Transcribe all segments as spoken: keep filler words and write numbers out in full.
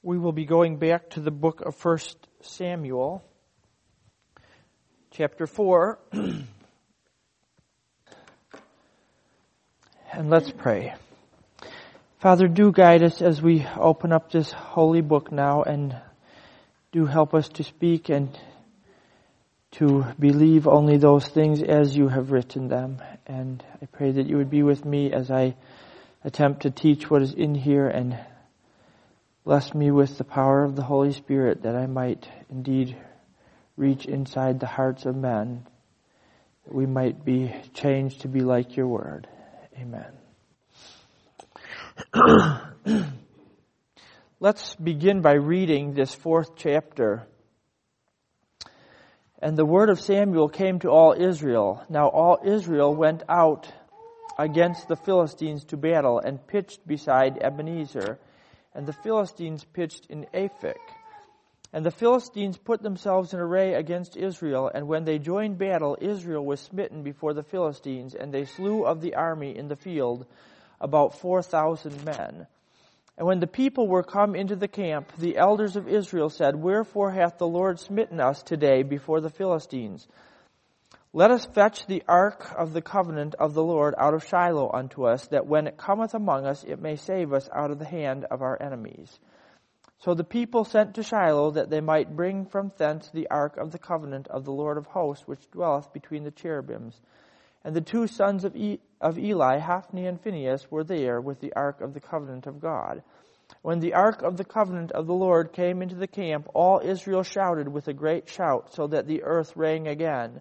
We will be going back to the book of First Samuel, chapter four. And let's pray. Father, do guide us as we open up this holy book now, and do help us to speak and to believe only those things as you have written them. And I pray that you would be with me as I attempt to teach what is in here, and bless me with the power of the Holy Spirit, that I might indeed reach inside the hearts of men, that we might be changed to be like your word. Amen. Let's begin by reading this fourth chapter. And the word of Samuel came to all Israel. Now all Israel went out against the Philistines to battle, and pitched beside Ebenezer. And the Philistines pitched in Aphek. And the Philistines put themselves in array against Israel. And when they joined battle, Israel was smitten before the Philistines, and they slew of the army in the field about four thousand men. And when the people were come into the camp, the elders of Israel said, Wherefore hath the Lord smitten us today before the Philistines? Let us fetch the ark of the covenant of the Lord out of Shiloh unto us, that when it cometh among us, it may save us out of the hand of our enemies. So the people sent to Shiloh, that they might bring from thence the ark of the covenant of the Lord of hosts, which dwelleth between the cherubims. And the two sons of, e- of Eli, Hophni and Phinehas, were there with the ark of the covenant of God. When the ark of the covenant of the Lord came into the camp, all Israel shouted with a great shout, so that the earth rang again.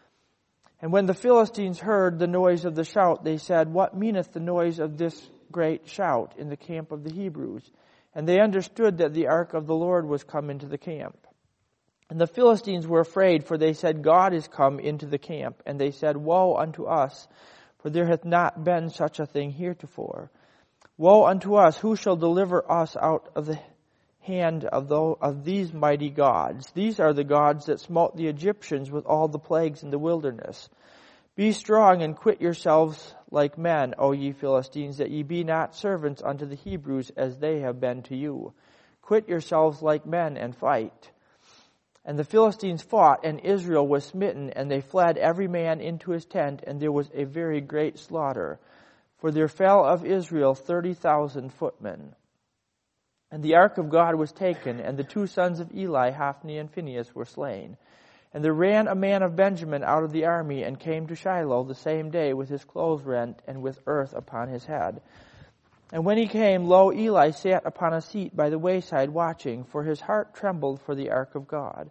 And when the Philistines heard the noise of the shout, they said, What meaneth the noise of this great shout in the camp of the Hebrews? And they understood that the ark of the Lord was come into the camp. And the Philistines were afraid, for they said, God is come into the camp. And they said, Woe unto us, for there hath not been such a thing heretofore. Woe unto us, who shall deliver us out of the hand of, the, of these mighty gods? These are the gods that smote the Egyptians with all the plagues in the wilderness. Be strong and quit yourselves like men, O ye Philistines, that ye be not servants unto the Hebrews as they have been to you. Quit yourselves like men and fight. And the Philistines fought, and Israel was smitten, and they fled every man into his tent, and there was a very great slaughter. For there fell of Israel thirty thousand footmen. And the ark of God was taken, and the two sons of Eli, Hophni and Phinehas, were slain. And there ran a man of Benjamin out of the army, and came to Shiloh the same day with his clothes rent, and with earth upon his head. And when he came, lo, Eli sat upon a seat by the wayside watching, for his heart trembled for the ark of God.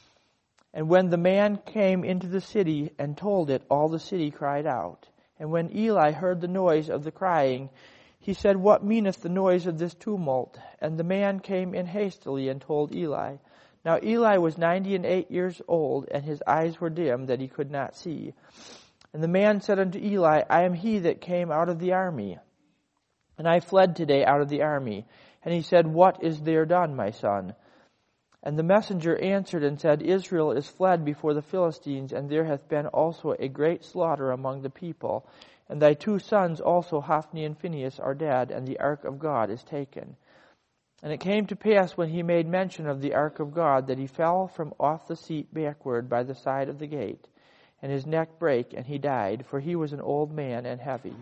And when the man came into the city and told it, all the city cried out. And when Eli heard the noise of the crying, he said, What meaneth the noise of this tumult? And the man came in hastily and told Eli. Now Eli was ninety and eight years old, and his eyes were dim, that he could not see. And the man said unto Eli, I am he that came out of the army, and I fled today out of the army. And he said, What is there done, my son? And the messenger answered and said, Israel is fled before the Philistines, and there hath been also a great slaughter among the people. And thy two sons also, Hophni and Phinehas, are dead, and the ark of God is taken. And it came to pass, when he made mention of the ark of God, that he fell from off the seat backward by the side of the gate, and his neck brake, and he died, for he was an old man and heavy.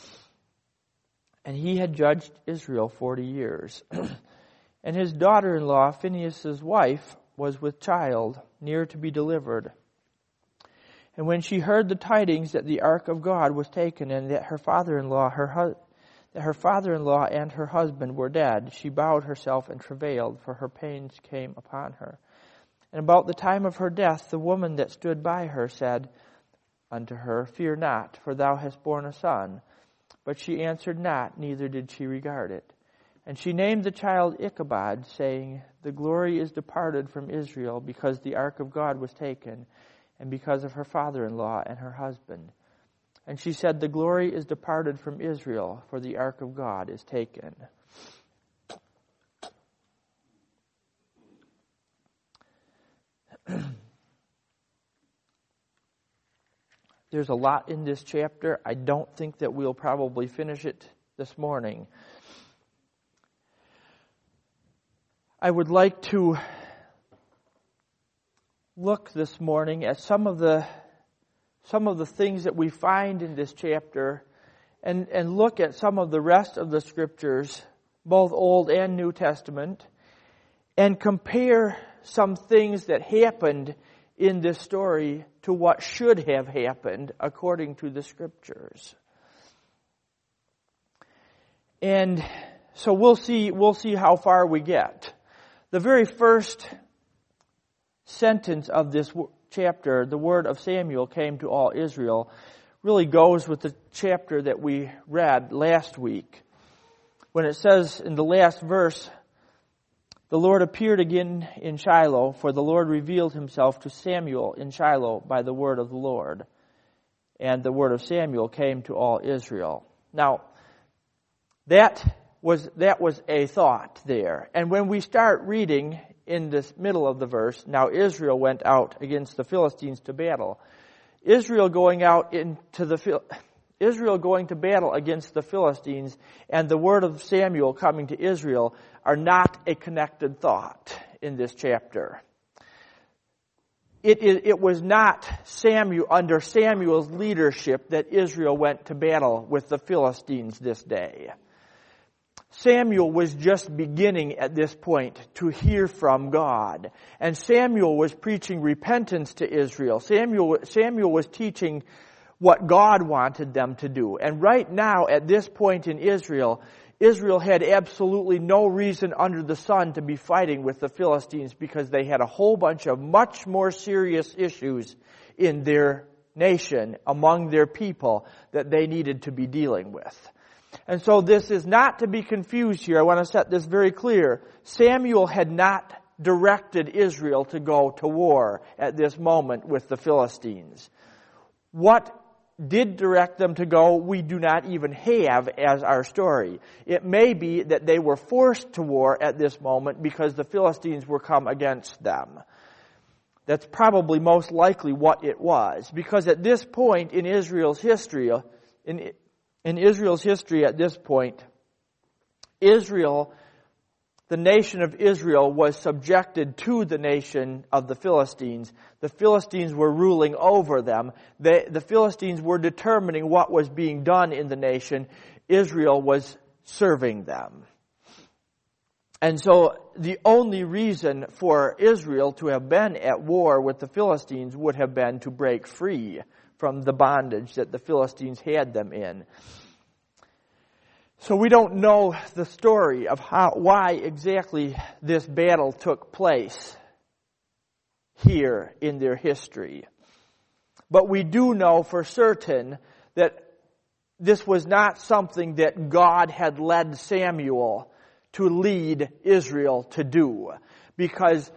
And he had judged Israel forty years. And his daughter-in-law, Phinehas' wife, was with child, near to be delivered. And when she heard the tidings that the ark of God was taken, and that her father-in-law, her hu- that her father-in-law and her husband were dead, she bowed herself and travailed, for her pains came upon her. And about the time of her death, the woman that stood by her said unto her, Fear not, for thou hast borne a son. But she answered not, neither did she regard it. And she named the child Ichabod, saying, The glory is departed from Israel, because the ark of God was taken, and because of her father-in-law and her husband. And she said, The glory is departed from Israel, for the ark of God is taken. There's a lot in this chapter. I don't think that we'll probably finish it this morning. I would like to look this morning at some of the some of the things that we find in this chapter and, and look at some of the rest of the scriptures, both Old and New Testament, and compare some things that happened in this story to what should have happened according to the scriptures. And so we'll see we'll see how far we get. The very first sentence of this chapter, the word of Samuel came to all Israel, really goes with the chapter that we read last week. When it says in the last verse, the Lord appeared again in Shiloh, for the Lord revealed himself to Samuel in Shiloh by the word of the Lord. And the word of Samuel came to all Israel. Now, that was that was a thought there. And when we start reading in this middle of the verse, now Israel went out against the Philistines to battle. Israel going out into the Israel going to battle against the Philistines and the word of Samuel coming to Israel are not a connected thought in this chapter. It, it, it was not Samuel under Samuel's leadership that Israel went to battle with the Philistines this day. Samuel was just beginning at this point to hear from God. And Samuel was preaching repentance to Israel. Samuel, Samuel was teaching what God wanted them to do. And right now, at this point in Israel, Israel had absolutely no reason under the sun to be fighting with the Philistines because they had a whole bunch of much more serious issues in their nation, among their people, that they needed to be dealing with. And so this is not to be confused here. I want to set this very clear. Samuel had not directed Israel to go to war at this moment with the Philistines. What did direct them to go, we do not even have as our story. It may be that they were forced to war at this moment because the Philistines were come against them. That's probably most likely what it was. Because at this point in Israel's history, in In Israel's history at this point, Israel, the nation of Israel, was subjected to the nation of the Philistines. The Philistines were ruling over them. They, the Philistines were determining what was being done in the nation. Israel was serving them. And so the only reason for Israel to have been at war with the Philistines would have been to break free from the bondage that the Philistines had them in. So we don't know the story of how, why exactly this battle took place here in their history. But we do know for certain that this was not something that God had led Samuel to lead Israel to do. Because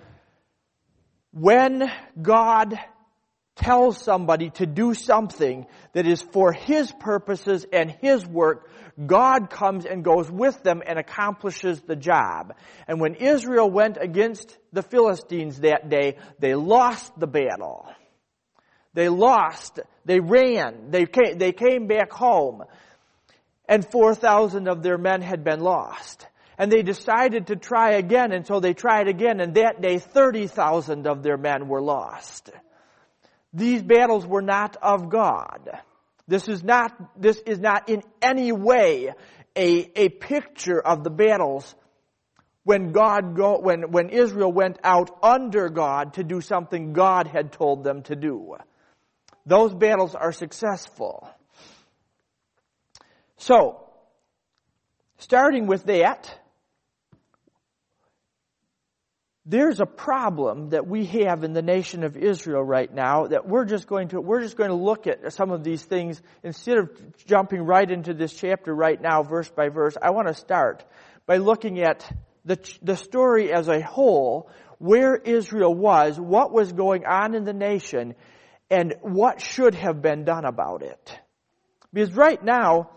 when God tells somebody to do something that is for His purposes and His work, God comes and goes with them and accomplishes the job. And when Israel went against the Philistines that day, they lost the battle. They lost. They ran. They came, they came back home. And four thousand of their men had been lost. And they decided to try again, and so they tried again. And that day, thirty thousand of their men were lost. These battles were not of God. This is not, this is not in any way a, a picture of the battles when God go, when, when Israel went out under God to do something God had told them to do. Those battles are successful. So, starting with that, there's a problem that we have in the nation of Israel right now that we're just going to we're just going to look at some of these things instead of jumping right into this chapter right now, verse by verse. I want to start by looking at the the story as a whole, where Israel was, what was going on in the nation, and what should have been done about it. Because right now,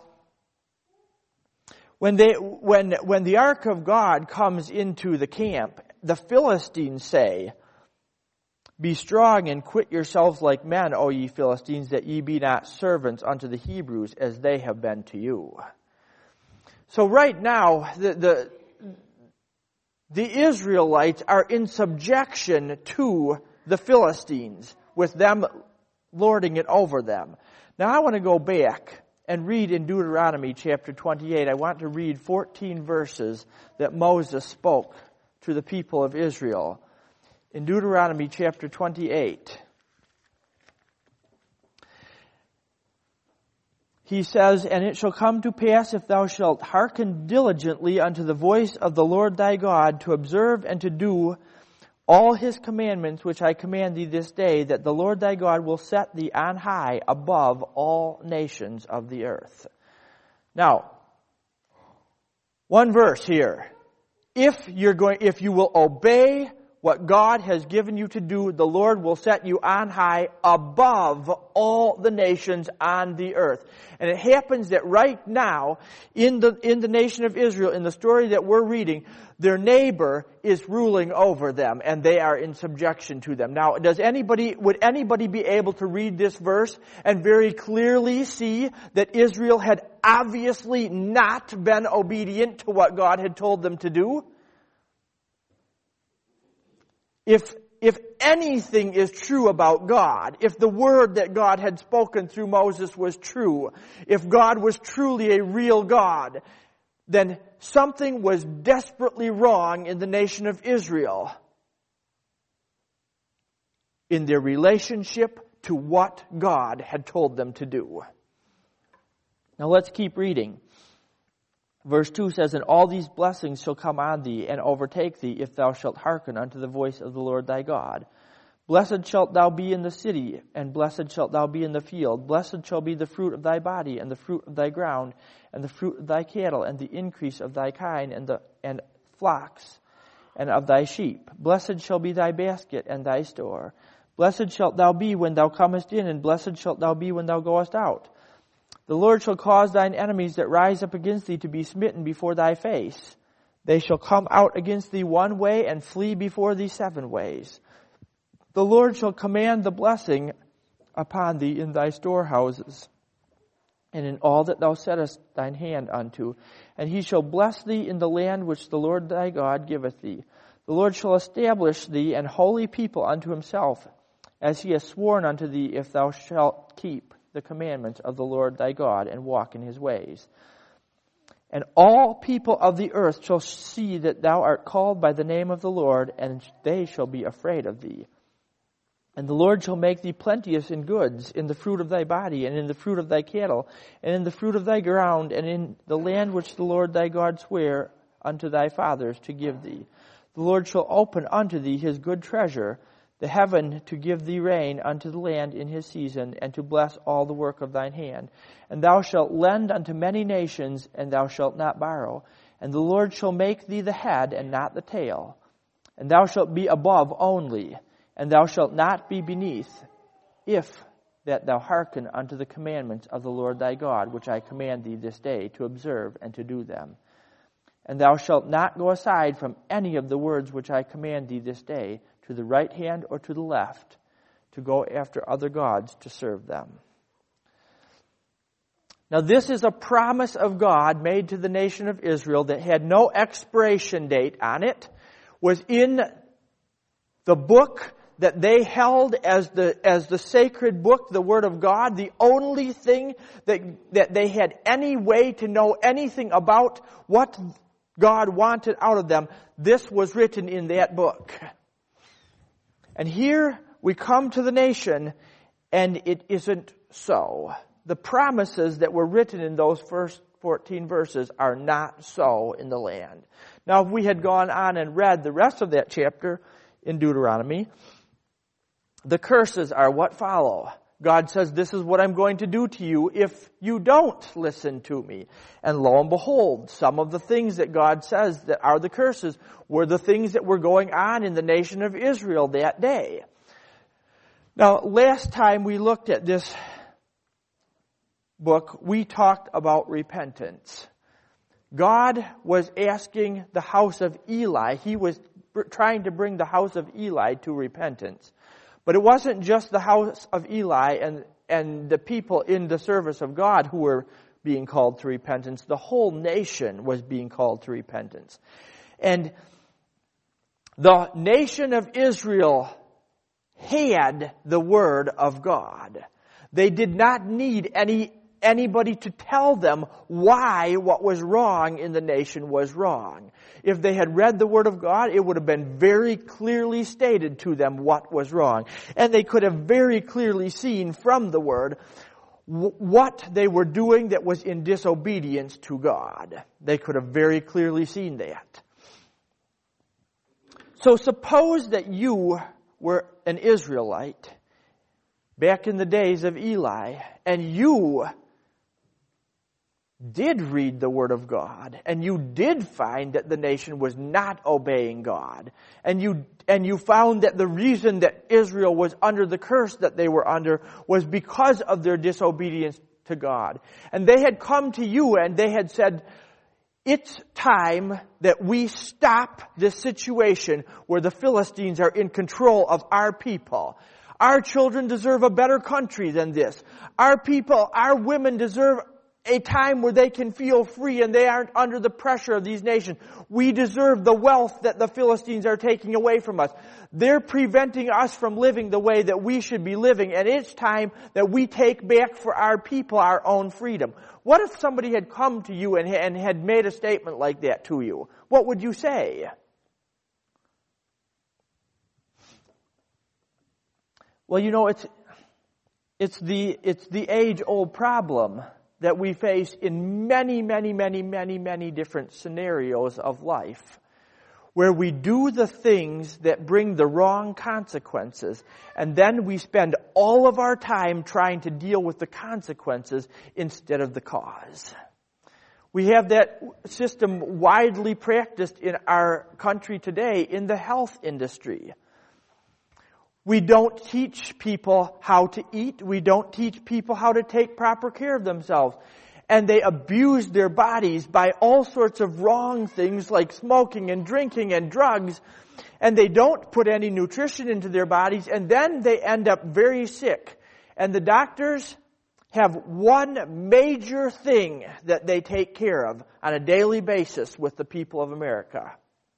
when they when when the ark of God comes into the camp, the Philistines say, "Be strong and quit yourselves like men, O ye Philistines, that ye be not servants unto the Hebrews, as they have been to you." So right now, the the, the Israelites are in subjection to the Philistines, with them lording it over them. Now I want to go back and read in Deuteronomy chapter twenty-eight. I want to read fourteen verses that Moses spoke to the people of Israel. In Deuteronomy chapter twenty-eight, he says, "And it shall come to pass, if thou shalt hearken diligently unto the voice of the Lord thy God, to observe and to do all His commandments which I command thee this day, that the Lord thy God will set thee on high above all nations of the earth." Now, one verse here. If you're going, if you will obey what God has given you to do, the Lord will set you on high above all the nations on the earth. And it happens that right now, in the, in the nation of Israel, in the story that we're reading, their neighbor is ruling over them, and they are in subjection to them. Now, does anybody, would anybody be able to read this verse and very clearly see that Israel had obviously not been obedient to what God had told them to do? If, if anything is true about God, if the word that God had spoken through Moses was true, if God was truly a real God, then something was desperately wrong in the nation of Israel in their relationship to what God had told them to do. Now let's keep reading. Verse two says, "And all these blessings shall come on thee and overtake thee, if thou shalt hearken unto the voice of the Lord thy God. Blessed shalt thou be in the city, and blessed shalt thou be in the field. Blessed shall be the fruit of thy body, and the fruit of thy ground, and the fruit of thy cattle, and the increase of thy kine, and the and flocks, and of thy sheep. Blessed shall be thy basket and thy store. Blessed shalt thou be when thou comest in, and blessed shalt thou be when thou goest out. The Lord shall cause thine enemies that rise up against thee to be smitten before thy face. They shall come out against thee one way, and flee before thee seven ways. The Lord shall command the blessing upon thee in thy storehouses, and in all that thou settest thine hand unto. And He shall bless thee in the land which the Lord thy God giveth thee. The Lord shall establish thee an holy people unto Himself, as He has sworn unto thee, if thou shalt keep the commandments of the Lord thy God, and walk in His ways. And all people of the earth shall see that thou art called by the name of the Lord, and they shall be afraid of thee. And the Lord shall make thee plenteous in goods, in the fruit of thy body, and in the fruit of thy cattle, and in the fruit of thy ground, and in the land which the Lord thy God sware unto thy fathers to give thee. The Lord shall open unto thee His good treasure, the heaven, to give thee rain unto the land in his season, and to bless all the work of thine hand. And thou shalt lend unto many nations, and thou shalt not borrow. And the Lord shall make thee the head, and not the tail. And thou shalt be above only, and thou shalt not be beneath, if that thou hearken unto the commandments of the Lord thy God, which I command thee this day, to observe and to do them. And thou shalt not go aside from any of the words which I command thee this day, to the right hand or to the left, to go after other gods to serve them. Now this is a promise of God made to the nation of Israel that had no expiration date on it, was in the book that they held as the as the sacred book, the Word of God, the only thing that, that they had any way to know anything about what God wanted out of them. This was written in that book. And here we come to the nation, and it isn't so. The promises that were written in those first fourteen verses are not so in the land. Now, if we had gone on and read the rest of that chapter in Deuteronomy, the curses are what follow. God says, this is what I'm going to do to you if you don't listen to me. And lo and behold, some of the things that God says that are the curses were the things that were going on in the nation of Israel that day. Now, last time we looked at this book, we talked about repentance. God was asking the house of Eli, He was trying to bring the house of Eli to repentance. But it wasn't just the house of Eli and, and the people in the service of God who were being called to repentance. The whole nation was being called to repentance. And The nation of Israel had the Word of God. They did not need any anybody to tell them why what was wrong in the nation was wrong. If they had read the Word of God, it would have been very clearly stated to them what was wrong. And they could have very clearly seen from the Word what they were doing that was in disobedience to God. They could have very clearly seen that. So suppose that you were an Israelite back in the days of Eli, and you did read the Word of God, and you did find that the nation was not obeying God, and you and you found that the reason that Israel was under the curse that they were under was because of their disobedience to God. And they had come to you and they had said, it's time that we stop this situation where the Philistines are in control of our people. Our children deserve a better country than this. Our people, our women deserve a time where they can feel free and they aren't under the pressure of these nations. We deserve the wealth that the Philistines are taking away from us. They're preventing us from living the way that we should be living, and it's time that we take back for our people our own freedom. What if somebody had come to you and, and had made a statement like that to you? What would you say? Well, you know, it's it's the it's the age-old problem that we face in many, many, many, many, many different scenarios of life, where we do the things that bring the wrong consequences, and then we spend all of our time trying to deal with the consequences instead of the cause. We have that system widely practiced in our country today in the health industry. We don't teach people how to eat. We don't teach people how to take proper care of themselves. And they abuse their bodies by all sorts of wrong things like smoking and drinking and drugs. And they don't put any nutrition into their bodies. And then they end up very sick. And the doctors have one major thing that they take care of on a daily basis with the people of America.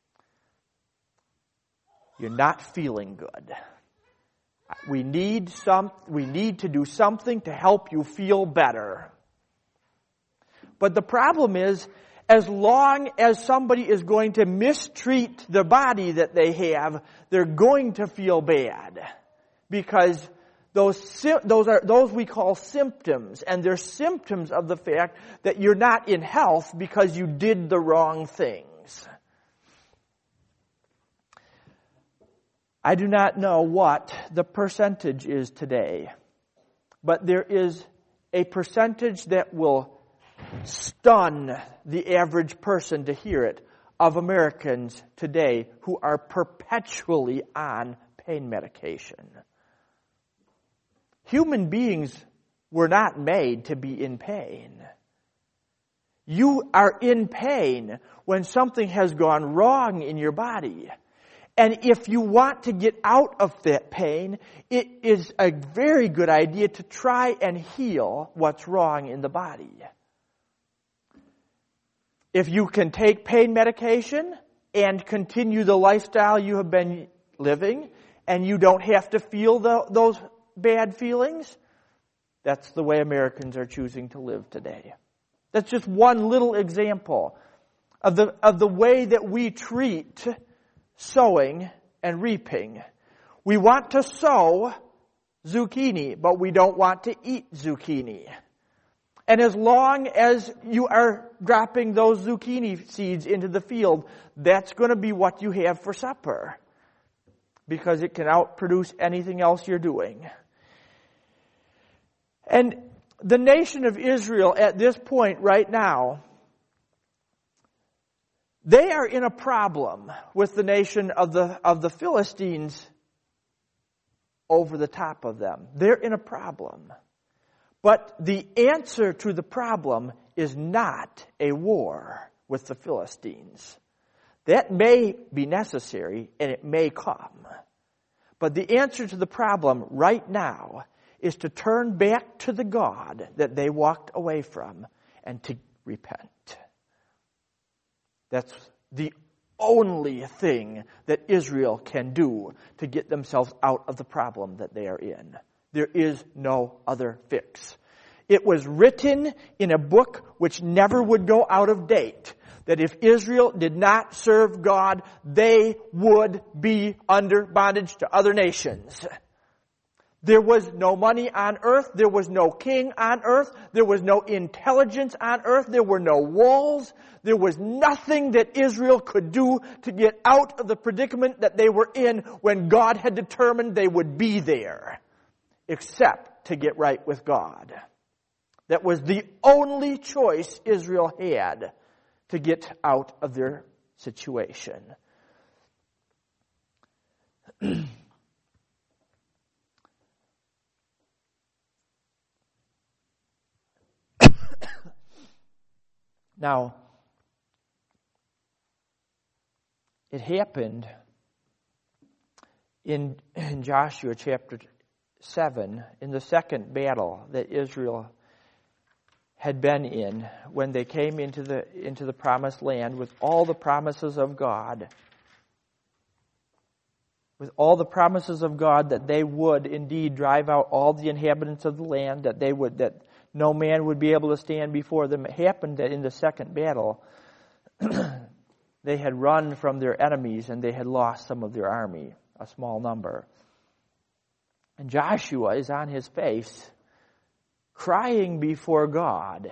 You're not feeling good. We need some, we need to do something to help you feel better. But the problem is, as long as somebody is going to mistreat the body that they have, they're going to feel bad. Because those, those are, those we call symptoms. And they're symptoms of the fact that you're not in health because you did the wrong things. I do not know what the percentage is today, but there is a percentage that will stun the average person to hear it of Americans today who are perpetually on pain medication. Human beings were not made to be in pain. You are in pain when something has gone wrong in your body. And if you want to get out of that pain, it is a very good idea to try and heal what's wrong in the body. If you can take pain medication and continue the lifestyle you have been living, and you don't have to feel the, those bad feelings, that's the way Americans are choosing to live today. That's just one little example of the of the way that we treat sowing and reaping. We want to sow zucchini, but we don't want to eat zucchini. And as long as you are dropping those zucchini seeds into the field, that's going to be what you have for supper, because it can outproduce anything else you're doing. And the nation of Israel at this point right now, they are in a problem with the nation of the of the Philistines over the top of them. They're in a problem. But the answer to the problem is not a war with the Philistines. That may be necessary and it may come. But the answer to the problem right now is to turn back to the God that they walked away from and to repent. That's the only thing that Israel can do to get themselves out of the problem that they are in. There is no other fix. It was written in a book which never would go out of date, that if Israel did not serve God, they would be under bondage to other nations. There was no money on earth. There was no king on earth. There was no intelligence on earth. There were no walls. There was nothing that Israel could do to get out of the predicament that they were in when God had determined they would be there, except to get right with God. That was the only choice Israel had to get out of their situation. Now, it happened in, in Joshua chapter seven, in the second battle that Israel had been in, when they came into the into the promised land with all the promises of God. With all the promises of God that they would indeed drive out all the inhabitants of the land, that they would that no man would be able to stand before them. It happened that in the second battle, they had run from their enemies and they had lost some of their army, a small number. And Joshua is on his face, crying before God,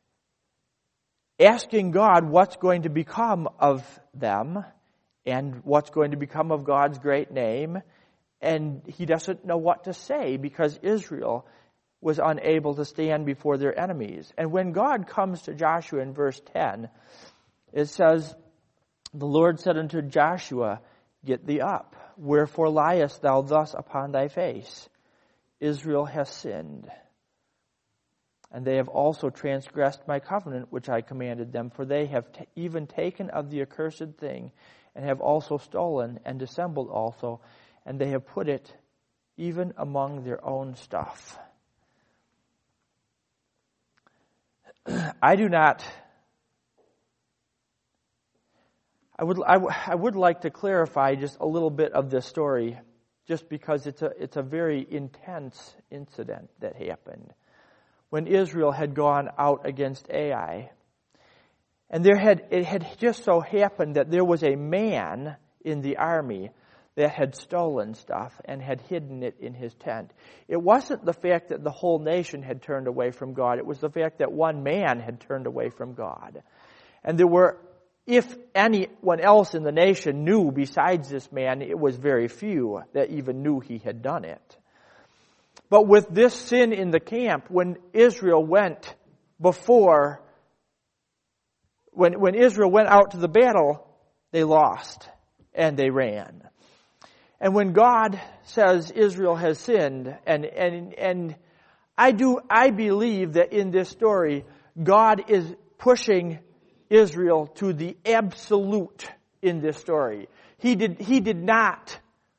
asking God what's going to become of them and what's going to become of God's great name. And he doesn't know what to say because Israel was unable to stand before their enemies. And when God comes to Joshua in verse ten, it says, "The Lord said unto Joshua, Get thee up. Wherefore liest thou thus upon thy face? Israel has sinned. And they have also transgressed my covenant which I commanded them, for they have t- even taken of the accursed thing, and have also stolen and dissembled also, and they have put it even among their own stuff." I do not, I would, I, I would like to clarify just a little bit of this story, just because it's a, it's a very intense incident that happened. When Israel had gone out against Ai, and there had, it had just so happened that there was a man in the army that had stolen stuff and had hidden it in his tent. It wasn't the fact that the whole nation had turned away from God. It was the fact that one man had turned away from God. And there were, if anyone else in the nation knew besides this man, it was very few that even knew he had done it. But with this sin in the camp, when Israel went before, when, when Israel went out to the battle, they lost and they ran. And when God says Israel has sinned, and, and, and I do, I believe that in this story, God is pushing Israel to the absolute in this story. He did, he did not.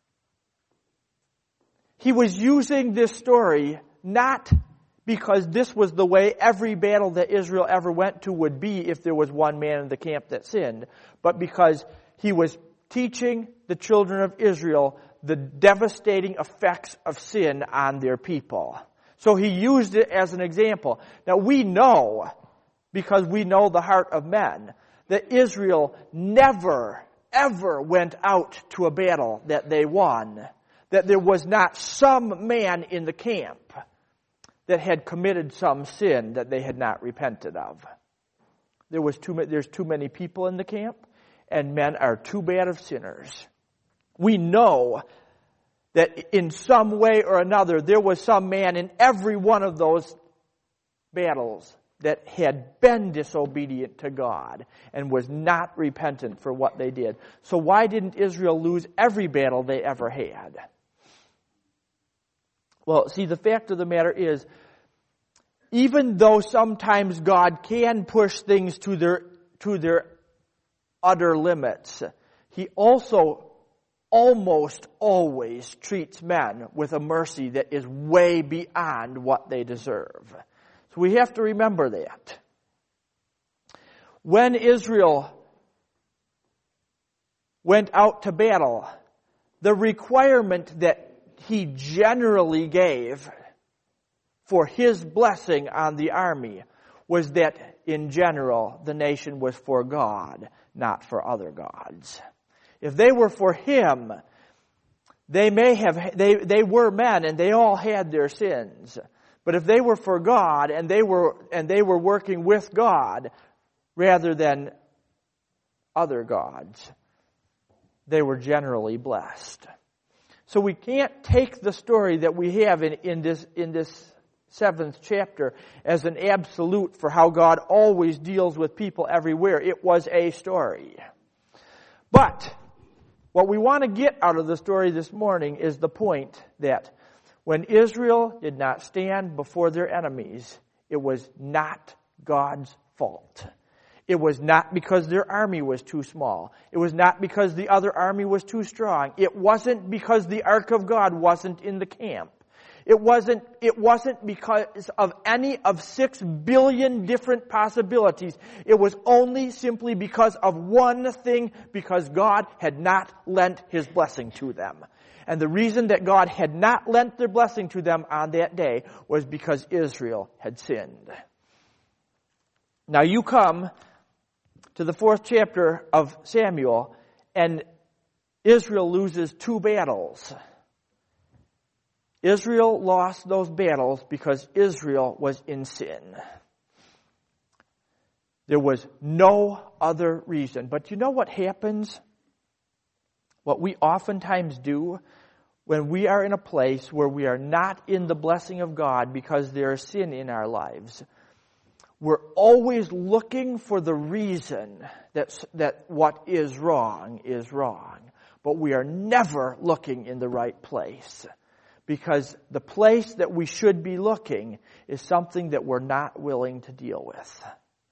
He was using this story not because this was the way every battle that Israel ever went to would be if there was one man in the camp that sinned, but because he was teaching the children of Israel the devastating effects of sin on their people. So he used it as an example. Now we know, because we know the heart of men, that Israel never, ever went out to a battle that they won, that there was not some man in the camp that had committed some sin that they had not repented of. There was too many, there's too many people in the camp, and men are too bad of sinners. We know that in some way or another there was some man in every one of those battles that had been disobedient to God and was not repentant for what they did. So why didn't Israel lose every battle they ever had? Well, see, the fact of the matter is, even though sometimes God can push things to their to their utter limits, He also almost always treats men with a mercy that is way beyond what they deserve. So we have to remember that. When Israel went out to battle, the requirement that he generally gave for his blessing on the army was that in general the nation was for God, not for other gods. If they were for him, they may have they they were men and they all had their sins. But if they were for God and they were and they were working with God rather than other gods, they were generally blessed. So we can't take the story that we have in, in this in this seventh chapter as an absolute for how God always deals with people everywhere. It was a story. But what we want to get out of the story this morning is the point that when Israel did not stand before their enemies, it was not God's fault. It was not because their army was too small. It was not because the other army was too strong. It wasn't because the ark of God wasn't in the camp. It wasn't, it wasn't because of any of six billion different possibilities. It was only simply because of one thing, because God had not lent His blessing to them. And the reason that God had not lent their blessing to them on that day was because Israel had sinned. Now you come to the fourth chapter of Samuel, and Israel loses two battles. Israel lost those battles because Israel was in sin. There was no other reason. But you know what happens? What we oftentimes do when we are in a place where we are not in the blessing of God because there is sin in our lives, we're always looking for the reason that, that what is wrong is wrong. But we are never looking in the right place. Because the place that we should be looking is something that we're not willing to deal with.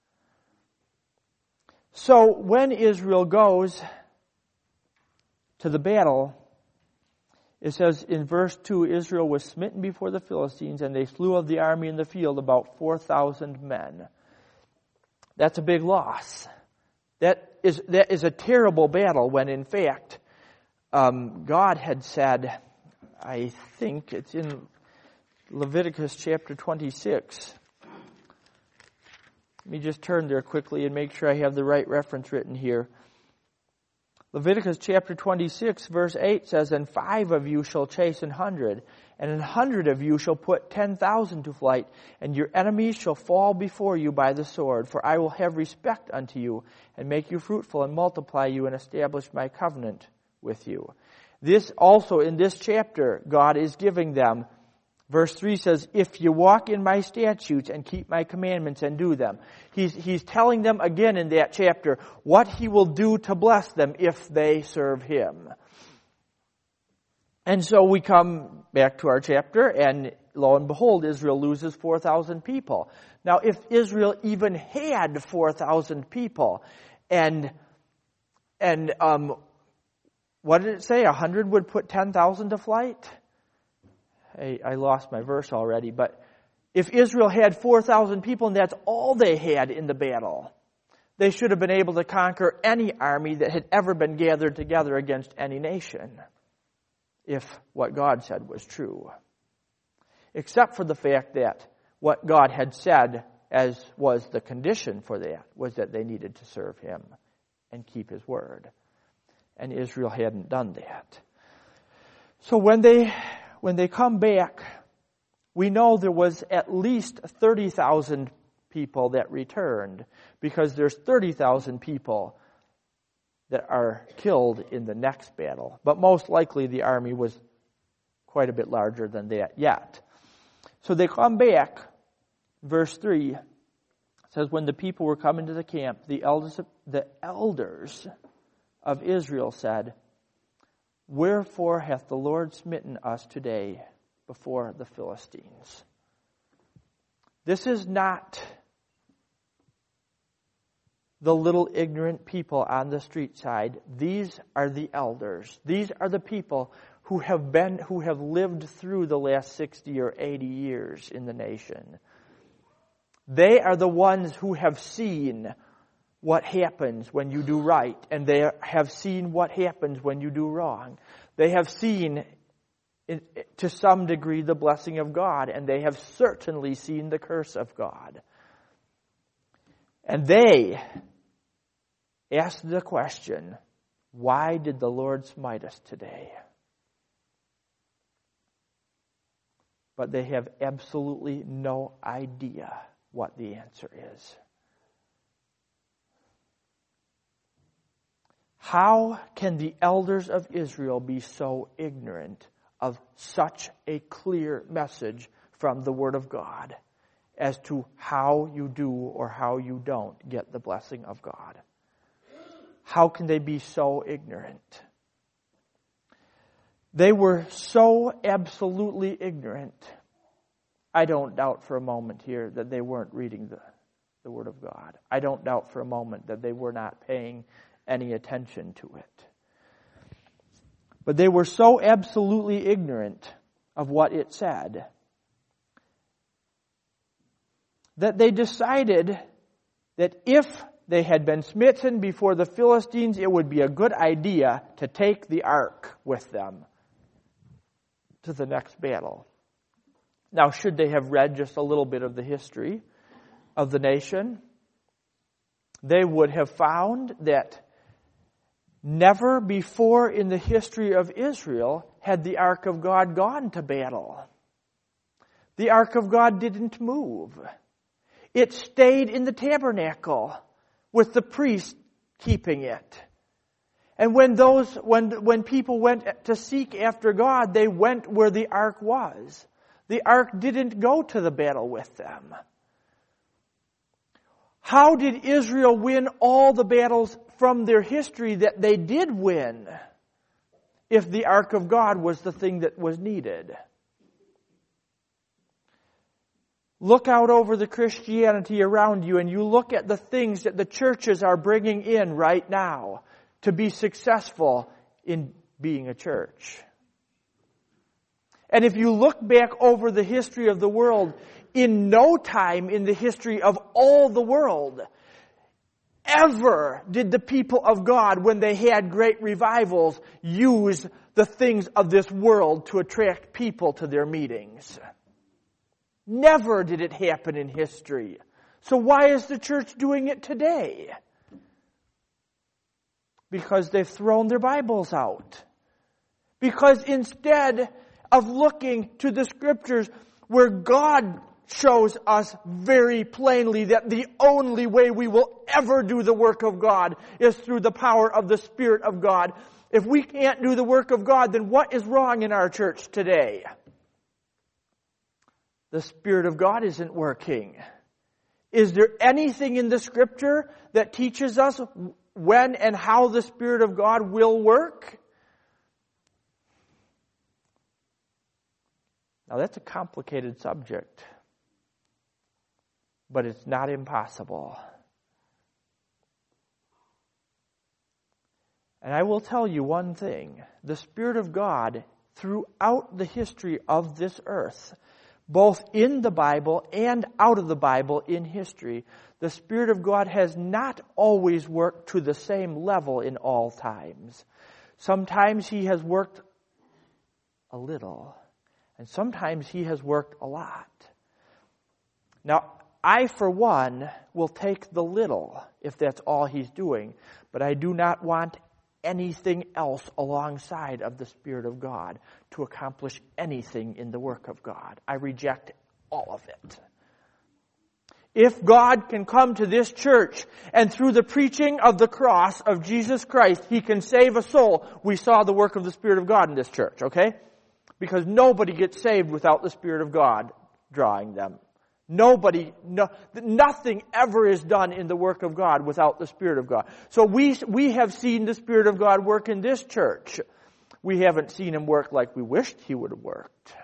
So when Israel goes to the battle, it says in verse two, Israel was smitten before the Philistines, and they slew of the army in the field about four thousand men. That's a big loss. That is, that is a terrible battle when in fact um, God had said, I think it's in Leviticus chapter twenty-six. Let me just turn there quickly and make sure I have the right reference written here. Leviticus chapter twenty-six verse eight says, and five of you shall chase an hundred, and an hundred of you shall put ten thousand to flight, and your enemies shall fall before you by the sword. For I will have respect unto you, and make you fruitful, and multiply you, and establish my covenant with you. This also, in this chapter, God is giving them. Verse three says, if you walk in my statutes and keep my commandments and do them. He's, he's telling them again in that chapter what He will do to bless them if they serve Him. And so we come back to our chapter, and lo and behold, Israel loses four thousand people. Now, if Israel even had four thousand people, and, and, um, what did it say? A hundred would put ten thousand to flight? I, I lost my verse already, but if Israel had four thousand people and that's all they had in the battle, they should have been able to conquer any army that had ever been gathered together against any nation, if what God said was true. Except for the fact that what God had said, as was the condition for that, was that they needed to serve Him and keep His word. And Israel hadn't done that. So when they when they come back, we know there was at least thirty thousand people that returned, because there's thirty thousand people that are killed in the next battle. But most likely the army was quite a bit larger than that yet. So they come back. Verse three says, when the people were coming to the camp, the elders, the elders of Israel said, wherefore hath the Lord smitten us today before the Philistines? This is not the little ignorant people on the street side. These are the elders. These are the people who have been, who have lived through the last sixty or eighty years in the nation. They are the ones who have seen what happens when you do right, and they have seen what happens when you do wrong. They have seen, in, to some degree, the blessing of God, and they have certainly seen the curse of God. And they asked the question, why did the Lord smite us today? But they have absolutely no idea what the answer is. How can the elders of Israel be so ignorant of such a clear message from the Word of God as to how you do or how you don't get the blessing of God? How can they be so ignorant? They were so absolutely ignorant. I don't doubt for a moment here that they weren't reading the, the Word of God. I don't doubt for a moment that they were not paying any attention to it. But they were so absolutely ignorant of what it said that they decided that if they had been smitten before the Philistines, it would be a good idea to take the ark with them to the next battle. Now, should they have read just a little bit of the history of the nation, they would have found that never before in the history of Israel had the ark of God gone to battle. The ark of God didn't move. It stayed in the tabernacle with the priest keeping it. And when those when when people went to seek after God, they went where the ark was. The ark didn't go to the battle with them. How did Israel win all the battles from their history that they did win if the ark of God was the thing that was needed? Look out over the Christianity around you and you look at the things that the churches are bringing in right now to be successful in being a church. And if you look back over the history of the world, in no time in the history of all the world, ever did the people of God, when they had great revivals, use the things of this world to attract people to their meetings. Never did it happen in history. So why is the church doing it today? Because they've thrown their Bibles out. Because instead of looking to the Scriptures where God shows us very plainly that the only way we will ever do the work of God is through the power of the Spirit of God. If we can't do the work of God, then what is wrong in our church today? The Spirit of God isn't working. Is there anything in the Scripture that teaches us when and how the Spirit of God will work? Now that's a complicated subject, but it's not impossible. And I will tell you one thing. The Spirit of God, throughout the history of this earth, both in the Bible and out of the Bible in history, the Spirit of God has not always worked to the same level in all times. Sometimes He has worked a little, and sometimes He has worked a lot. Now, I, for one, will take the little if that's all He's doing, but I do not want anything else alongside of the Spirit of God to accomplish anything in the work of God. I reject all of it. If God can come to this church and through the preaching of the cross of Jesus Christ, He can save a soul, we saw the work of the Spirit of God in this church, okay? Because nobody gets saved without the Spirit of God drawing them. Nobody, no, nothing ever is done in the work of God without the Spirit of God. So we, we have seen the Spirit of God work in this church. We haven't seen Him work like we wished He would have worked.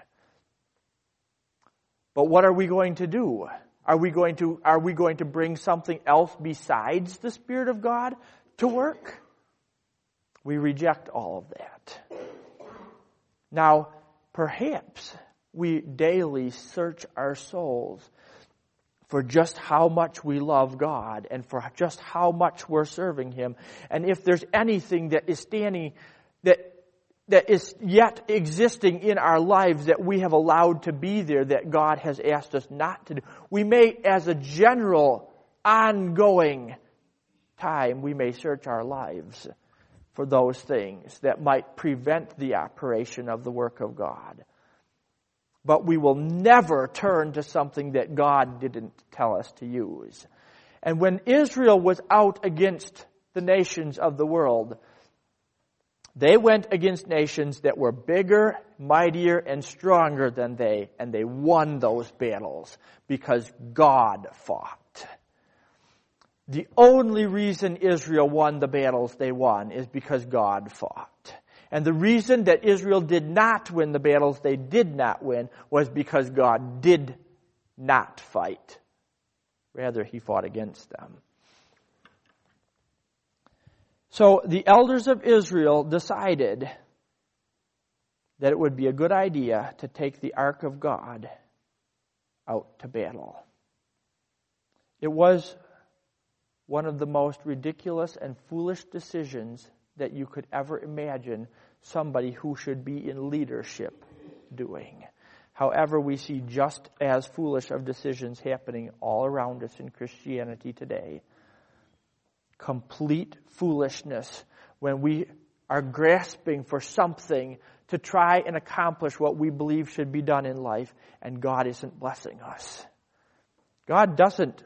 But what are we going to do? Are we going to, are we going to bring something else besides the Spirit of God to work? We reject all of that. Now, perhaps we daily search our souls for just how much we love God and for just how much we're serving Him. And if there's anything that is standing, that that is yet existing in our lives that we have allowed to be there that God has asked us not to do, we may, as a general, ongoing time, we may search our lives for those things that might prevent the operation of the work of God. But we will never turn to something that God didn't tell us to use. And when Israel was out against the nations of the world, they went against nations that were bigger, mightier, and stronger than they, and they won those battles because God fought. The only reason Israel won the battles they won is because God fought. And the reason that Israel did not win the battles they did not win was because God did not fight. Rather, He fought against them. So the elders of Israel decided that it would be a good idea to take the ark of God out to battle. It was one of the most ridiculous and foolish decisions that you could ever imagine somebody who should be in leadership doing. However, we see just as foolish of decisions happening all around us in Christianity today. Complete foolishness when we are grasping for something to try and accomplish what we believe should be done in life, and God isn't blessing us. God doesn't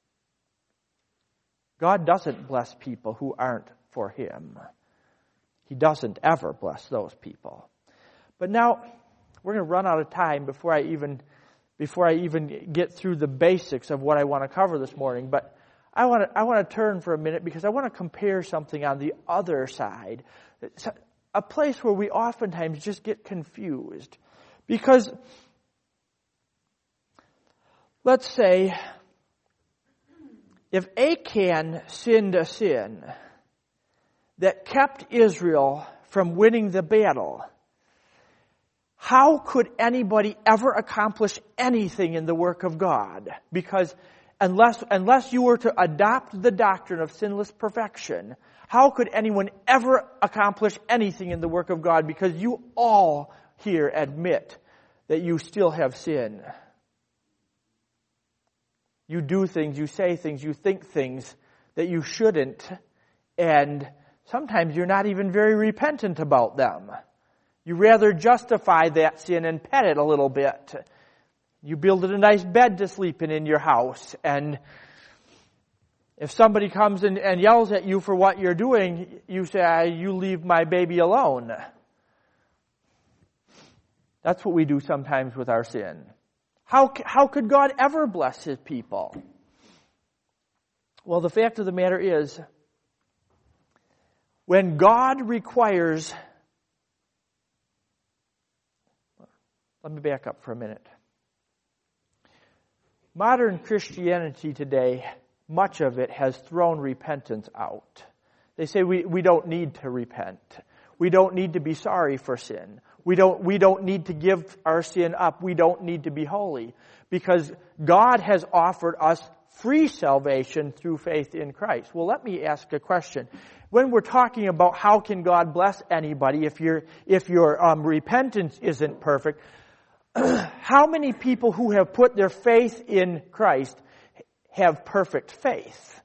God doesn't bless people who aren't for Him. He doesn't ever bless those people. But now we're going to run out of time before I even before I even get through the basics of what I want to cover this morning. But I want to I want to turn for a minute because I want to compare something on the other side. It's a place where we oftentimes just get confused. Because let's say if Achan sinned a sin that kept Israel from winning the battle, how could anybody ever accomplish anything in the work of God? Because unless, unless you were to adopt the doctrine of sinless perfection, how could anyone ever accomplish anything in the work of God? Because you all here admit that you still have sin. You do things, you say things, you think things that you shouldn't, and sometimes you're not even very repentant about them. You rather justify that sin and pet it a little bit. You build a nice bed to sleep in in your house, and if somebody comes in and yells at you for what you're doing, you say, "You leave my baby alone." That's what we do sometimes with our sin. How, how could God ever bless His people? Well, the fact of the matter is, when God requires... Let me back up for a minute. Modern Christianity today, much of it has thrown repentance out. They say we, we don't need to repent. We don't need to be sorry for sin. We don't, we don't need to give our sin up. We don't need to be holy. Because God has offered us free salvation through faith in Christ. Well, let me ask a question. When we're talking about how can God bless anybody if your if your um, repentance isn't perfect, how many people who have put their faith in Christ have perfect faith?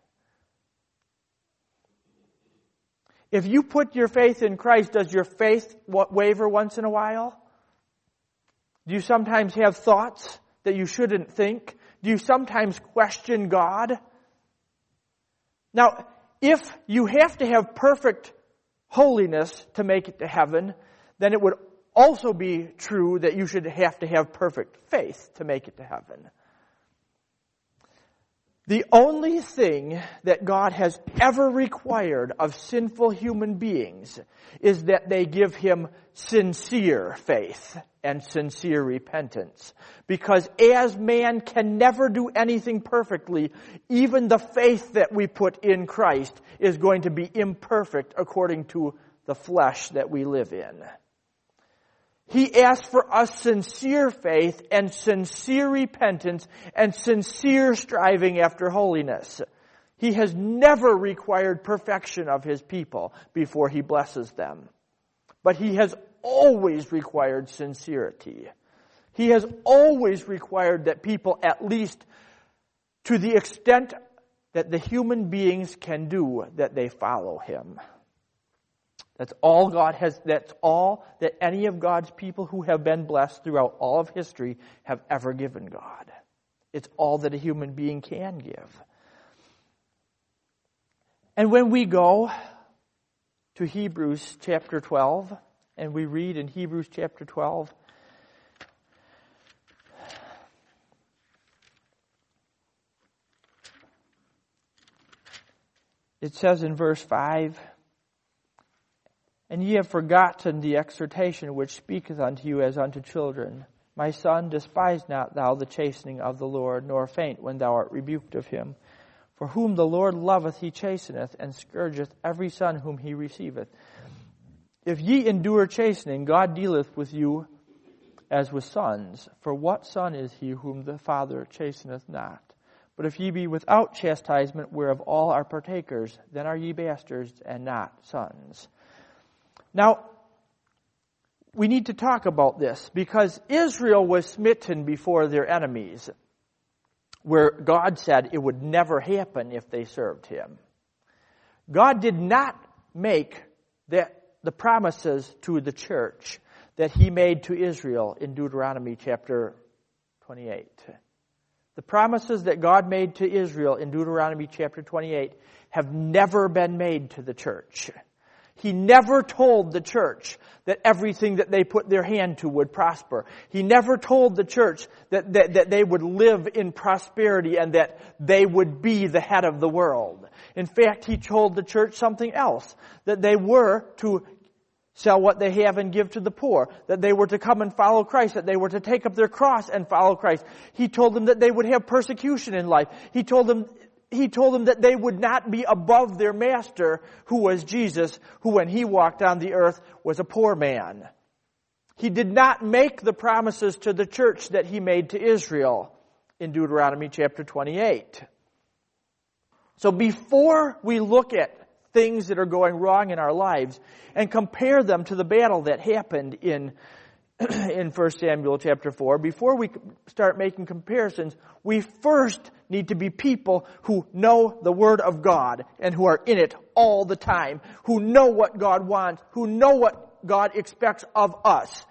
If you put your faith in Christ, does your faith waver once in a while? Do you sometimes have thoughts that you shouldn't think? Do you sometimes question God? Now, if you have to have perfect holiness to make it to heaven, then it would also be true that you should have to have perfect faith to make it to heaven. The only thing that God has ever required of sinful human beings is that they give Him sincere faith and sincere repentance. Because as man can never do anything perfectly, even the faith that we put in Christ is going to be imperfect according to the flesh that we live in. He asks for us sincere faith and sincere repentance and sincere striving after holiness. He has never required perfection of His people before He blesses them. But He has always required sincerity. He has always required that people, at least to the extent that the human beings can do, that they follow Him. That's all God has, that's all that any of God's people who have been blessed throughout all of history have ever given God. It's all that a human being can give. And when we go to Hebrews chapter twelve, and we read in Hebrews chapter twelve, it says in verse five, "And ye have forgotten the exhortation which speaketh unto you as unto children. My son, despise not thou the chastening of the Lord, nor faint when thou art rebuked of Him. For whom the Lord loveth He chasteneth, and scourgeth every son whom He receiveth. If ye endure chastening, God dealeth with you as with sons. For what son is he whom the Father chasteneth not? But if ye be without chastisement, whereof all are partakers, then are ye bastards and not sons." Now, we need to talk about this because Israel was smitten before their enemies, where God said it would never happen if they served Him. God did not make that the promises to the church that He made to Israel in Deuteronomy chapter twenty-eight. The promises that God made to Israel in Deuteronomy chapter twenty-eight have never been made to the church. He never told the church that everything that they put their hand to would prosper. He never told the church that, that, that they would live in prosperity and that they would be the head of the world. In fact, He told the church something else, that they were to sell what they have and give to the poor, that they were to come and follow Christ, that they were to take up their cross and follow Christ. He told them that they would have persecution in life. He told them He told them that they would not be above their master, who was Jesus, who when He walked on the earth was a poor man. He did not make the promises to the church that He made to Israel in Deuteronomy chapter twenty-eight. So before we look at things that are going wrong in our lives and compare them to the battle that happened in in First Samuel chapter four, before we start making comparisons, we first need to be people who know the Word of God and who are in it all the time, who know what God wants, who know what God expects of us.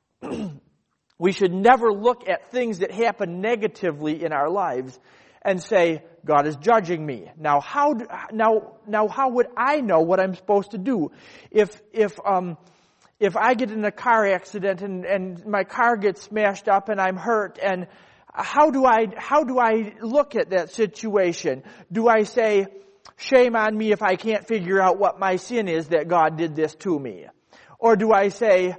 We should never look at things that happen negatively in our lives and say, God is judging me. Now how do, now now how would I know what I'm supposed to do if if um If I get in a car accident and, and my car gets smashed up and I'm hurt, and how do I how do I look at that situation? Do I say, shame on me if I can't figure out what my sin is that God did this to me? Or do I say,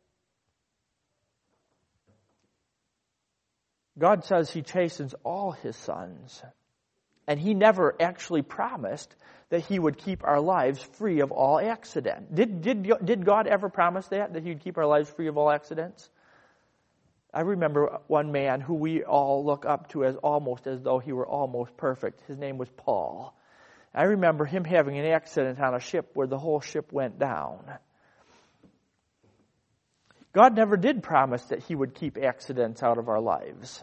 God says He chastens all His sons, and He never actually promised that He would keep our lives free of all accident. Did, did, did God ever promise that, that He would keep our lives free of all accidents? I remember one man who we all look up to as almost as though he were almost perfect. His name was Paul. I remember him having an accident on a ship where the whole ship went down. God never did promise that He would keep accidents out of our lives.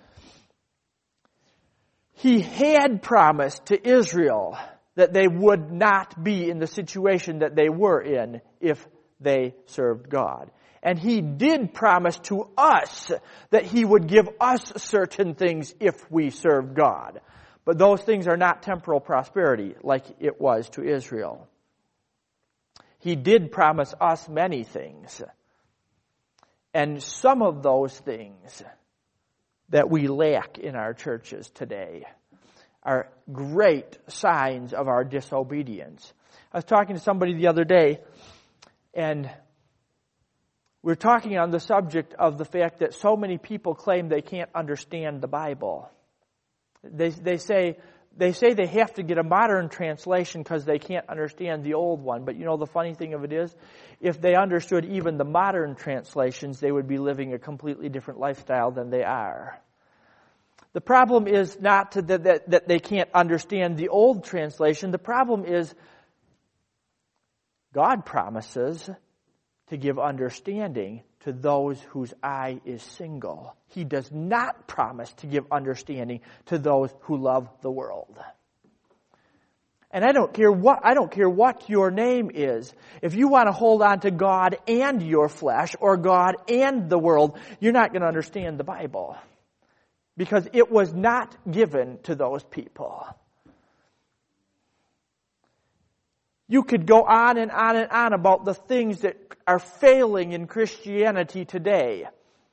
He had promised to Israel that they would not be in the situation that they were in if they served God. And He did promise to us that He would give us certain things if we served God. But those things are not temporal prosperity like it was to Israel. He did promise us many things. And some of those things that we lack in our churches today are great signs of our disobedience. I was talking to somebody the other day, and we were talking on the subject of the fact that so many people claim they can't understand the Bible. They they say they say they have to get a modern translation because they can't understand the old one. But you know, the funny thing of it is, if they understood even the modern translations, they would be living a completely different lifestyle than they are. The problem is not to that, that, that they can't understand the old translation. The problem is God promises to give understanding to those whose eye is single. He does not promise to give understanding to those who love the world. And I don't care what I don't care what your name is. If you want to hold on to God and your flesh, or God and the world, you're not going to understand the Bible. Because it was not given to those people. You could go on and on and on about the things that are failing in Christianity today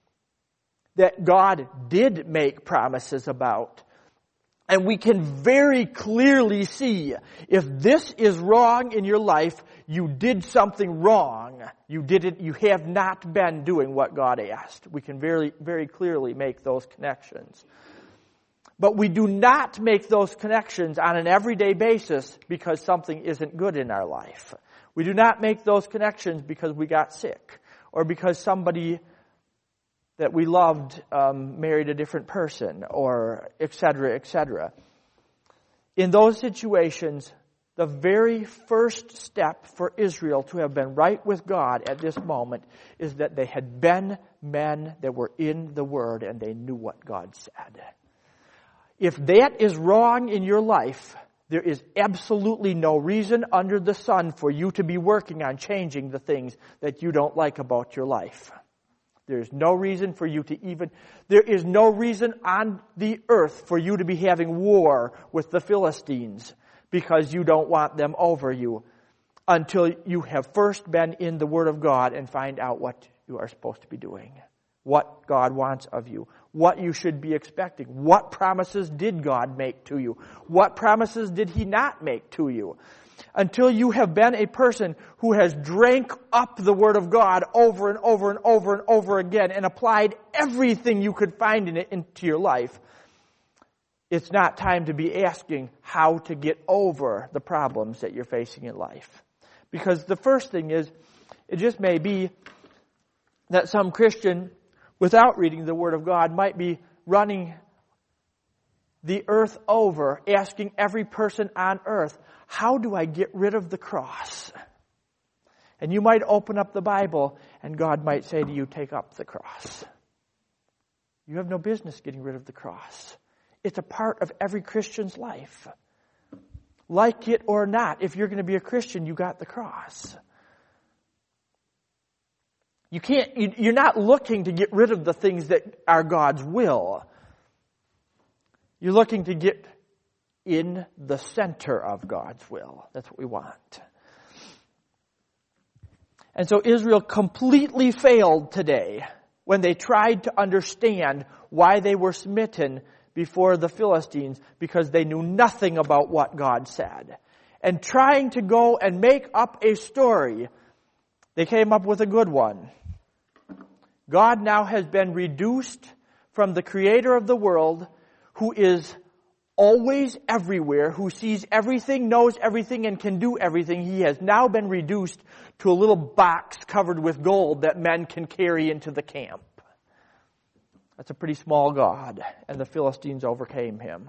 that God did make promises about. And we can very clearly see if this is wrong in your life, you did something wrong. You didn't, you have not been doing what God asked. We can very, very clearly make those connections. But we do not make those connections on an everyday basis because something isn't good in our life. We do not make those connections because we got sick or because somebody that we loved um, married a different person, or et cetera, et cetera. In those situations, the very first step for Israel to have been right with God at this moment is that they had been men that were in the Word and they knew what God said. If that is wrong in your life, there is absolutely no reason under the sun for you to be working on changing the things that you don't like about your life. There's no reason for you to even, there is no reason on the earth for you to be having war with the Philistines because you don't want them over you until you have first been in the Word of God and find out what you are supposed to be doing, what God wants of you, what you should be expecting, what promises did God make to you, what promises did He not make to you. Until you have been a person who has drank up the Word of God over and over and over and over again and applied everything you could find in it into your life, it's not time to be asking how to get over the problems that you're facing in life. Because the first thing is, it just may be that some Christian, without reading the Word of God, might be running the earth over, asking every person on earth, how do I get rid of the cross? And you might open up the Bible and God might say to you, take up the cross. You have no business getting rid of the cross. It's a part of every Christian's life. Like it or not, if you're going to be a Christian, you got the cross. You can't, you're not looking to get rid of the things that are God's will. You're looking to get in the center of God's will. That's what we want. And so Israel completely failed today when they tried to understand why they were smitten before the Philistines, because they knew nothing about what God said. And trying to go and make up a story, they came up with a good one. God now has been reduced from the creator of the world, who is always everywhere, who sees everything, knows everything, and can do everything. He has now been reduced to a little box covered with gold that men can carry into the camp. That's a pretty small God, and the Philistines overcame him.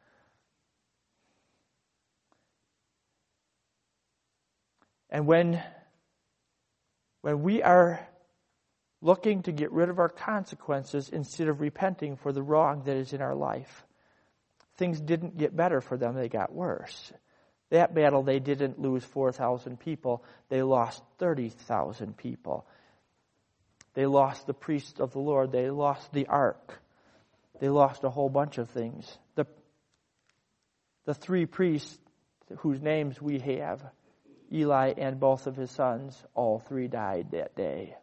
And when, when we are looking to get rid of our consequences instead of repenting for the wrong that is in our life, things didn't get better for them, they got worse. That battle, they didn't lose four thousand people, they lost thirty thousand people. They lost the priests of the Lord, they lost the ark, they lost a whole bunch of things. The, the three priests whose names we have, Eli and both of his sons, all three died that day.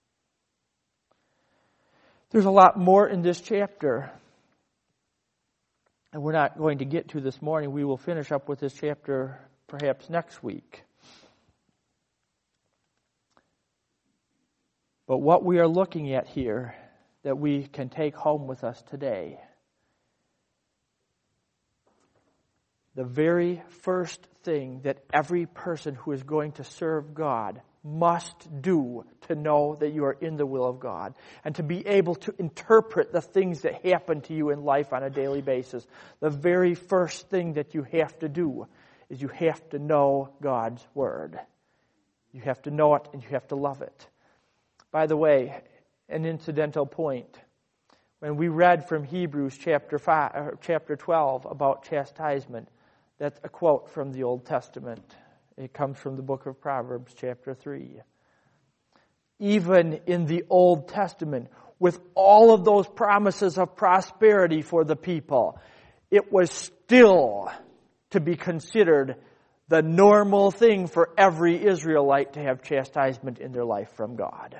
There's a lot more in this chapter, and we're not going to get to this morning. We will finish up with this chapter perhaps next week. But what we are looking at here that we can take home with us today the very first thing that every person who is going to serve God must do to know that you are in the will of God and to be able to interpret the things that happen to you in life on a daily basis. The very first thing that you have to do is you have to know God's Word. You have to know it and you have to love it. By the way, an incidental point. When we read from Hebrews chapter five, or chapter twelve about chastisement, that's a quote from the Old Testament. It comes from the book of Proverbs, chapter three. Even in the Old Testament, with all of those promises of prosperity for the people, it was still to be considered the normal thing for every Israelite to have chastisement in their life from God.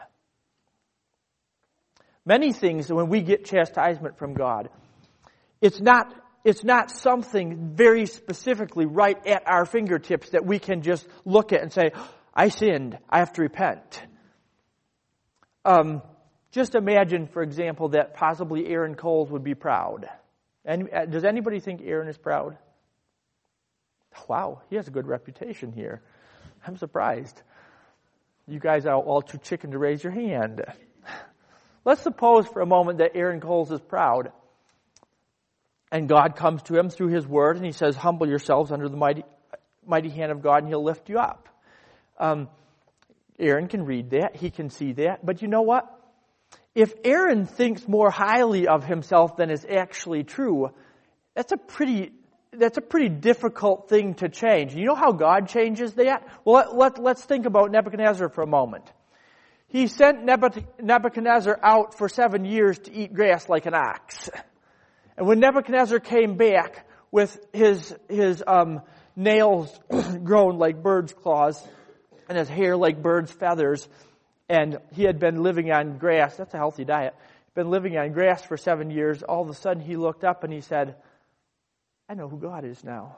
Many things, when we get chastisement from God, it's not It's not something very specifically right at our fingertips that we can just look at and say, I sinned, I have to repent. Um, just imagine, for example, that possibly Aaron Coles would be proud. And uh, does anybody think Aaron is proud? Wow, he has a good reputation here. I'm surprised. You guys are all too chicken to raise your hand. Let's suppose for a moment that Aaron Coles is proud. And God comes to him through His Word, and He says, humble yourselves under the mighty mighty hand of God, and He'll lift you up. Um, Aaron can read that. He can see that. But you know what? If Aaron thinks more highly of himself than is actually true, that's a pretty that's a pretty difficult thing to change. You know how God changes that? Well, let, let, let's think about Nebuchadnezzar for a moment. He sent Nebuchadnezzar out for seven years to eat grass like an ox. And when Nebuchadnezzar came back with his his um, nails grown like birds' claws and his hair like birds' feathers, and he had been living on grass, that's a healthy diet, been living on grass for seven years, all of a sudden he looked up and he said, I know who God is now.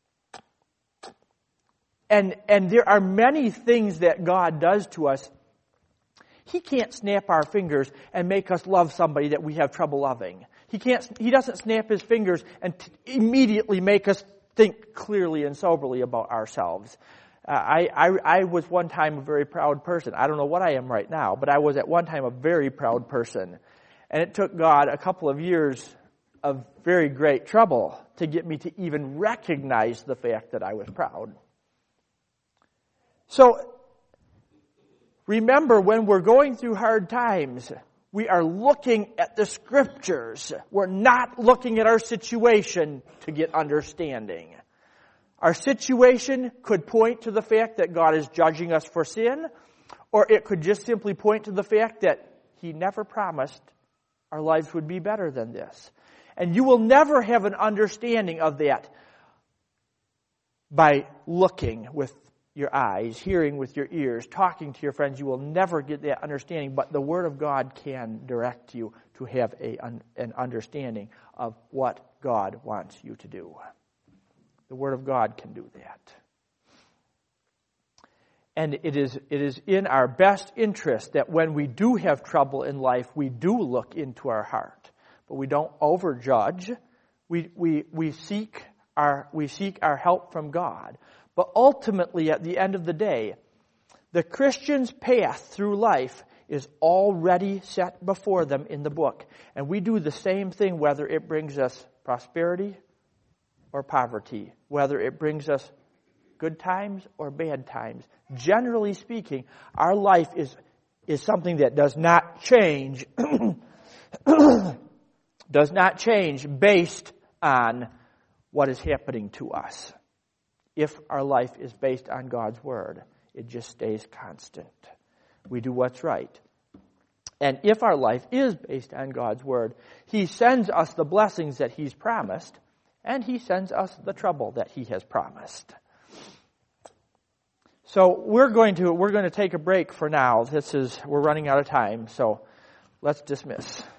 And and there are many things that God does to us. He can't snap our fingers and make us love somebody that we have trouble loving. He can't. He doesn't snap His fingers and t- immediately make us think clearly and soberly about ourselves. Uh, I, I I was one time a very proud person. I don't know what I am right now, but I was at one time a very proud person. And it took God a couple of years of very great trouble to get me to even recognize the fact that I was proud. So, remember, when we're going through hard times, we are looking at the Scriptures. We're not looking at our situation to get understanding. Our situation could point to the fact that God is judging us for sin, or it could just simply point to the fact that He never promised our lives would be better than this. And you will never have an understanding of that by looking with your eyes, hearing with your ears, talking to your friends. You will never get that understanding, but the Word of God can direct you to have a, an understanding of what God wants you to do. The Word of God can do that. And it is it is in our best interest that when we do have trouble in life, we do look into our heart. But we don't overjudge. We we we seek our we seek our help from God. But ultimately, at the end of the day, the Christian's path through life is already set before them in the book. And we do the same thing whether it brings us prosperity or poverty, whether it brings us good times or bad times. Generally speaking, our life is, is something that does not change, does not change based on what is happening to us. If our life is based on God's Word, it just stays constant. We do what's right. And if our life is based on God's Word, He sends us the blessings that He's promised, and He sends us the trouble that He has promised. So we're going to we're going to take a break for now. This is we're running out of time, so let's dismiss.